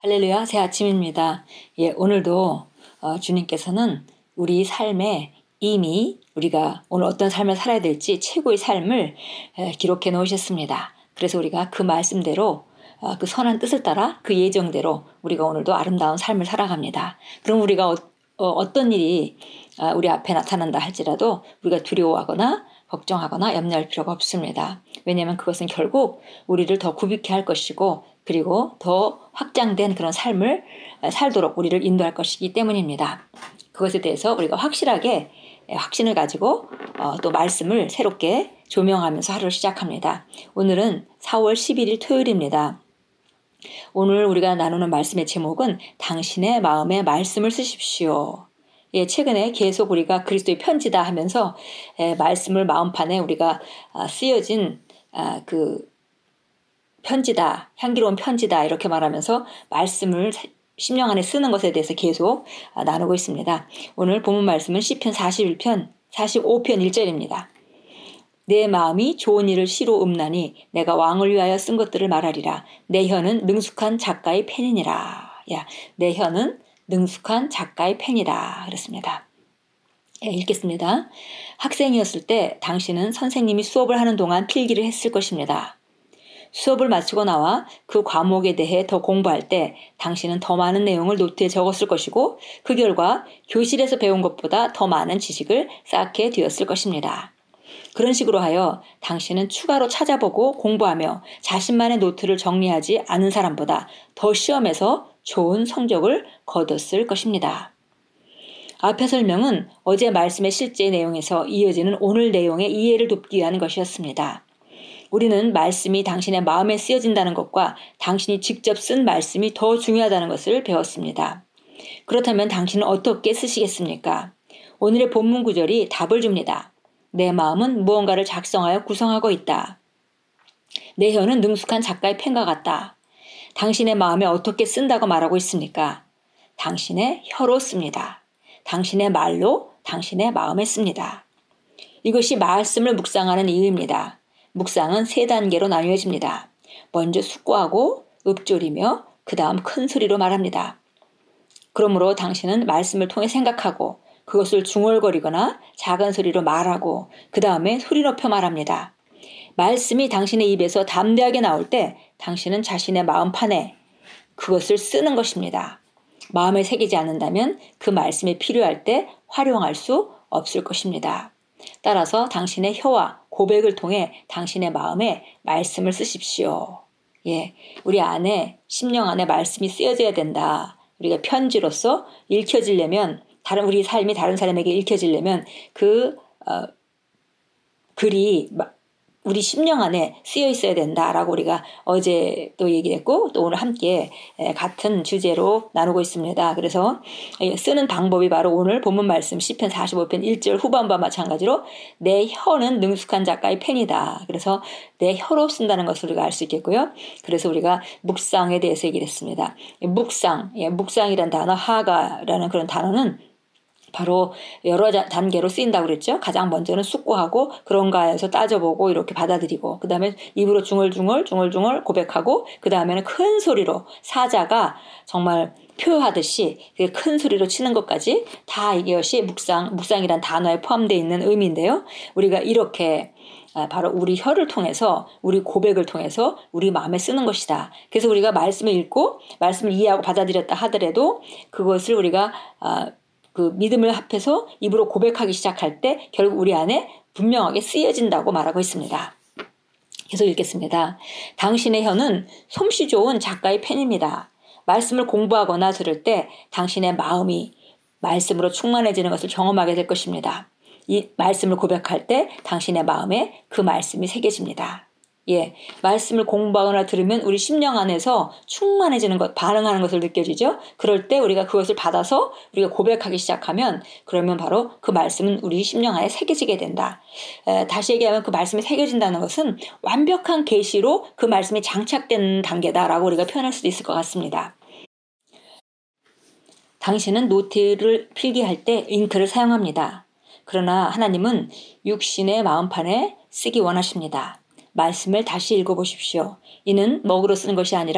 할렐루야, 새 아침입니다. 예, 오늘도 주님께서는 우리 삶에 이미 우리가 오늘 어떤 삶을 살아야 될지 최고의 삶을 기록해 놓으셨습니다. 그래서 우리가 그 말씀대로 그 선한 뜻을 따라 그 예정대로 우리가 오늘도 아름다운 삶을 살아갑니다. 그럼 우리가 어떤 일이 우리 앞에 나타난다 할지라도 우리가 두려워하거나 걱정하거나 염려할 필요가 없습니다. 왜냐하면 그것은 결국 우리를 더 굽게 할 것이고 그리고 더 확장된 그런 삶을 살도록 우리를 인도할 것이기 때문입니다. 그것에 대해서 우리가 확실하게 확신을 가지고 또 말씀을 새롭게 조명하면서 하루를 시작합니다. 오늘은 4월 11일 토요일입니다. 오늘 우리가 나누는 말씀의 제목은 당신의 마음에 말씀을 쓰십시오. 예, 최근에 계속 우리가 그리스도의 편지다 하면서 말씀을 마음판에 우리가 쓰여진 그 편지다, 향기로운 편지다 이렇게 말하면서 말씀을 심령 안에 쓰는 것에 대해서 계속 나누고 있습니다. 오늘 본문 말씀은 시편 45편 1절입니다. 내 마음이 좋은 일을 시로 읊나니 내가 왕을 위하여 쓴 것들을 말하리라. 내 혀는 능숙한 작가의 펜이니라. 야, 내 혀는 능숙한 작가의 펜이다. 그렇습니다. 예, 읽겠습니다. 학생이었을 때 당신은 선생님이 수업을 하는 동안 필기를 했을 것입니다. 수업을 마치고 나와 그 과목에 대해 더 공부할 때 당신은 더 많은 내용을 노트에 적었을 것이고 그 결과 교실에서 배운 것보다 더 많은 지식을 쌓게 되었을 것입니다. 그런 식으로 하여 당신은 추가로 찾아보고 공부하며 자신만의 노트를 정리하지 않은 사람보다 더 시험에서 좋은 성적을 거뒀을 것입니다. 앞의 설명은 어제 말씀의 실제 내용에서 이어지는 오늘 내용의 이해를 돕기 위한 것이었습니다. 우리는 말씀이 당신의 마음에 쓰여진다는 것과 당신이 직접 쓴 말씀이 더 중요하다는 것을 배웠습니다. 그렇다면 당신은 어떻게 쓰시겠습니까? 오늘의 본문 구절이 답을 줍니다. 내 마음은 무언가를 작성하여 구성하고 있다. 내 혀는 능숙한 작가의 펜과 같다. 당신의 마음에 어떻게 쓴다고 말하고 있습니까? 당신의 혀로 씁니다. 당신의 말로 당신의 마음에 씁니다. 이것이 말씀을 묵상하는 이유입니다. 묵상은 3단계로 나뉘어집니다. 먼저 숙고하고 읊조리며 그 다음 큰 소리로 말합니다. 그러므로 당신은 말씀을 통해 생각하고 그것을 중얼거리거나 작은 소리로 말하고 그 다음에 소리 높여 말합니다. 말씀이 당신의 입에서 담대하게 나올 때 당신은 자신의 마음판에 그것을 쓰는 것입니다. 마음에 새기지 않는다면 그 말씀이 필요할 때 활용할 수 없을 것입니다. 따라서 당신의 혀와 고백을 통해 당신의 마음에 말씀을 쓰십시오. 예, 우리 안에 심령 안에 말씀이 쓰여져야 된다. 우리가 편지로서 읽혀지려면 우리 삶이 다른 사람에게 읽혀지려면 그 글이 우리 심령 안에 쓰여 있어야 된다라고 우리가 어제 또 얘기했고 또 오늘 함께 같은 주제로 나누고 있습니다. 그래서 쓰는 방법이 바로 오늘 본문 말씀 시편 45편 1절 후반부와 마찬가지로 내 혀는 능숙한 작가의 펜이다. 그래서 내 혀로 쓴다는 것을 우리가 알 수 있겠고요. 그래서 우리가 묵상에 대해서 얘기를 했습니다. 묵상이란 단어, 하가라는 그런 단어는 바로 여러 단계로 쓰인다고 그랬죠. 가장 먼저는 숙고하고 그런가에서 따져보고 이렇게 받아들이고 그 다음에 입으로 중얼중얼 고백하고 그 다음에는 큰 소리로 사자가 정말 표하듯이 큰 소리로 치는 것까지 다 이것이 묵상이란 단어에 포함되어 있는 의미인데요. 우리가 이렇게 바로 우리 혀를 통해서 우리 고백을 통해서 우리 마음에 쓰는 것이다. 그래서 우리가 말씀을 읽고 말씀을 이해하고 받아들였다 하더라도 그것을 우리가 그 믿음을 합해서 입으로 고백하기 시작할 때 결국 우리 안에 분명하게 쓰여진다고 말하고 있습니다. 계속 읽겠습니다. 당신의 혀는 솜씨 좋은 작가의 펜입니다. 말씀을 공부하거나 들을 때 당신의 마음이 말씀으로 충만해지는 것을 경험하게 될 것입니다. 이 말씀을 고백할 때 당신의 마음에 그 말씀이 새겨집니다. 예, 말씀을 공부하거나 들으면 우리 심령 안에서 충만해지는 것, 반응하는 것을 느껴지죠. 그럴 때 우리가 그것을 받아서 우리가 고백하기 시작하면 그러면 바로 그 말씀은 우리 심령 안에 새겨지게 된다. 다시 얘기하면 그 말씀이 새겨진다는 것은 완벽한 계시로 그 말씀이 장착된 단계다라고 우리가 표현할 수도 있을 것 같습니다. 당신은 노트를 필기할 때 잉크를 사용합니다. 그러나 하나님은 육신의 마음판에 쓰기 원하십니다. 말씀을 다시 읽어보십시오. 이는 먹으로 쓰는 것이 아니라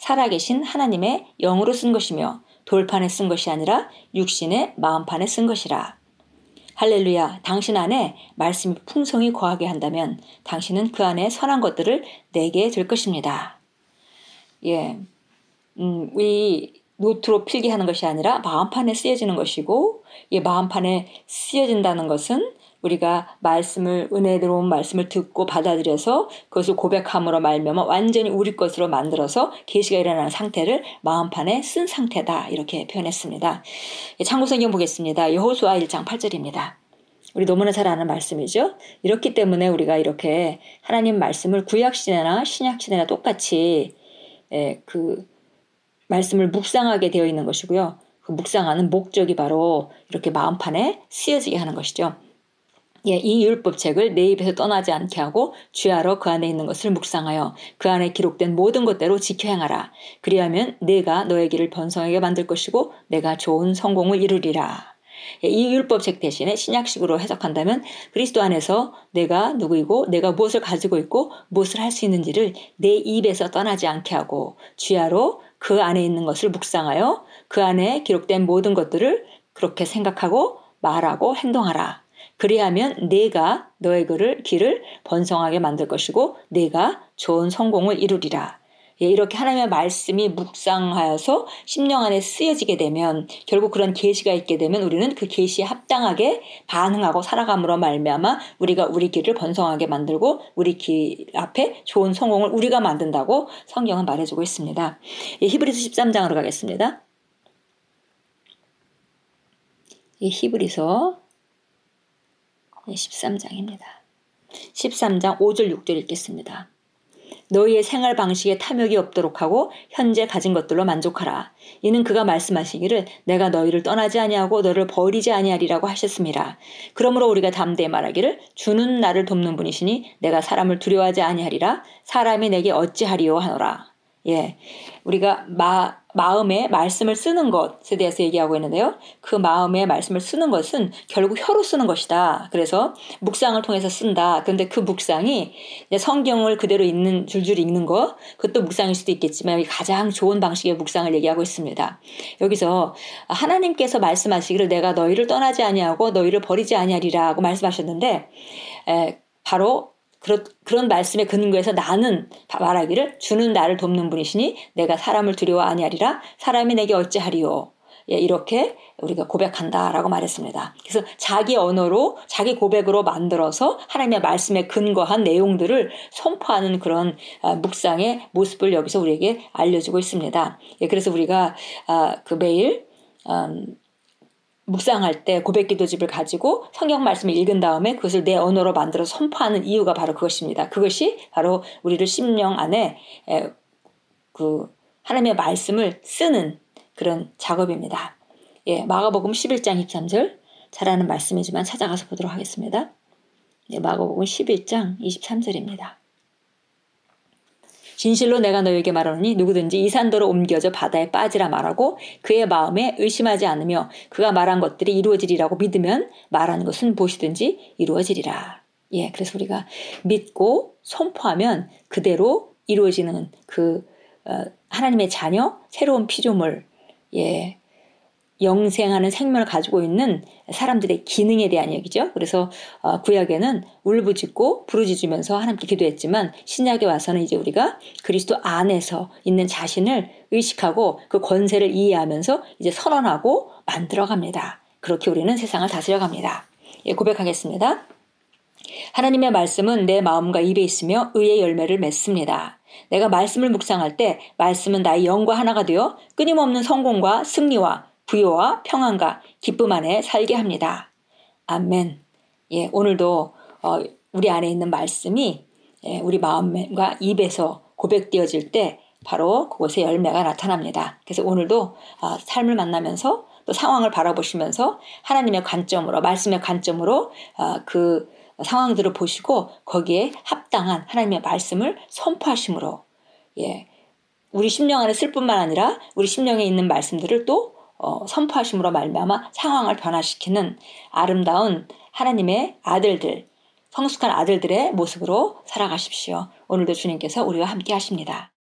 살아계신 하나님의 영으로 쓴 것이며 돌판에 쓴 것이 아니라 육신의 마음판에 쓴 것이라. 할렐루야. 당신 안에 말씀이 풍성히 거하게 한다면 당신은 그 안에 선한 것들을 내게 될 것입니다. 예, 이 노트로 필기하는 것이 아니라 마음판에 쓰여지는 것이고, 이 마음판에 쓰여진다는 것은 우리가 말씀을, 은혜로운 말씀을 듣고 받아들여서 그것을 고백함으로 말미암아 완전히 우리 것으로 만들어서 계시가 일어나는 상태를 마음판에 쓴 상태다, 이렇게 표현했습니다. 참고성경 보겠습니다. 여호수아 1장 8절입니다. 우리 너무나 잘 아는 말씀이죠. 이렇기 때문에 우리가 이렇게 하나님 말씀을 구약시대나 신약시대나 똑같이 그 말씀을 묵상하게 되어 있는 것이고요. 그 묵상하는 목적이 바로 이렇게 마음판에 쓰여지게 하는 것이죠. 예, 이 율법책을 내 입에서 떠나지 않게 하고 주야로 그 안에 있는 것을 묵상하여 그 안에 기록된 모든 것대로 지켜 행하라. 그리하면 내가 너의 길을 번성하게 만들 것이고 내가 좋은 성공을 이루리라. 예, 이 율법책 대신에 신약식으로 해석한다면 그리스도 안에서 내가 누구이고 내가 무엇을 가지고 있고 무엇을 할 수 있는지를 내 입에서 떠나지 않게 하고 주야로 그 안에 있는 것을 묵상하여 그 안에 기록된 모든 것들을 그렇게 생각하고 말하고 행동하라. 그리하면 내가 너의 길을 번성하게 만들 것이고 내가 좋은 성공을 이루리라. 예, 이렇게 하나님의 말씀이 묵상하여서 심령 안에 쓰여지게 되면 결국 그런 계시가 있게 되면 우리는 그 계시에 합당하게 반응하고 살아감으로 말미암아 우리가 우리 길을 번성하게 만들고 우리 길 앞에 좋은 성공을 우리가 만든다고 성경은 말해주고 있습니다. 예, 히브리서 13장으로 가겠습니다. 예, 히브리서 13장입니다. 13장 5절 6절 읽겠습니다. 너희의 생활 방식에 탐욕이 없도록 하고 현재 가진 것들로 만족하라. 이는 그가 말씀하시기를 내가 너희를 떠나지 아니하고 너를 버리지 아니하리라고 하셨습니다. 그러므로 우리가 담대히 말하기를 주는 나를 돕는 분이시니 내가 사람을 두려워하지 아니하리라. 사람이 내게 어찌하리요 하노라. 예, 우리가 마음에 말씀을 쓰는 것에 대해서 얘기하고 있는데요. 그 마음에 말씀을 쓰는 것은 결국 혀로 쓰는 것이다. 그래서 묵상을 통해서 쓴다. 그런데 그 묵상이 성경을 그대로 읽는 줄줄이 읽는 것, 그것도 묵상일 수도 있겠지만 가장 좋은 방식의 묵상을 얘기하고 있습니다. 여기서 하나님께서 말씀하시기를 내가 너희를 떠나지 아니하고 너희를 버리지 아니하리라고 말씀하셨는데 바로 그런 말씀의 근거에서 나는 말하기를 주는 나를 돕는 분이시니 내가 사람을 두려워 아니하리라. 사람이 내게 어찌하리요. 예, 이렇게 우리가 고백한다라고 말했습니다. 그래서 자기 언어로 자기 고백으로 만들어서 하나님의 말씀에 근거한 내용들을 선포하는 그런 묵상의 모습을 여기서 우리에게 알려주고 있습니다. 예, 그래서 우리가 그 매일 묵상할 때 고백기도집을 가지고 성경 말씀을 읽은 다음에 그것을 내 언어로 만들어 선포하는 이유가 바로 그것입니다. 그것이 바로 우리를 심령 안에 그 하나님의 말씀을 쓰는 그런 작업입니다. 예, 마가복음 11장 23절 잘 아는 말씀이지만 찾아가서 보도록 하겠습니다. 예, 마가복음 11장 23절입니다. 진실로 내가 너에게 말하노니 누구든지 이 산더러 옮겨져 바다에 빠지라 말하고 그의 마음에 의심하지 않으며 그가 말한 것들이 이루어지리라고 믿으면 말하는 것은 무엇이든지 이루어지리라. 예, 그래서 우리가 믿고 선포하면 그대로 이루어지는 그 하나님의 자녀, 새로운 피조물, 예, 영생하는 생명을 가지고 있는 사람들의 기능에 대한 얘기죠. 그래서 구약에는 울부짖고 부르짖으면서 하나님께 기도했지만 신약에 와서는 이제 우리가 그리스도 안에서 있는 자신을 의식하고 그 권세를 이해하면서 이제 선언하고 만들어갑니다. 그렇게 우리는 세상을 다스려갑니다. 예, 고백하겠습니다. 하나님의 말씀은 내 마음과 입에 있으며 의의 열매를 맺습니다. 내가 말씀을 묵상할 때 말씀은 나의 영과 하나가 되어 끊임없는 성공과 승리와 부요와 평안과 기쁨 안에 살게 합니다. 아멘. 예, 오늘도 우리 안에 있는 말씀이 우리 마음과 입에서 고백되어질 때 바로 그곳에 열매가 나타납니다. 그래서 오늘도 삶을 만나면서 또 상황을 바라보시면서 하나님의 관점으로, 말씀의 관점으로 그 상황들을 보시고 거기에 합당한 하나님의 말씀을 선포하심으로, 예, 우리 심령 안에 쓸 뿐만 아니라 우리 심령에 있는 말씀들을 또 선포하심으로 말미암아 상황을 변화시키는 아름다운 하나님의 아들들, 성숙한 아들들의 모습으로 살아가십시오. 오늘도 주님께서 우리와 함께 하십니다.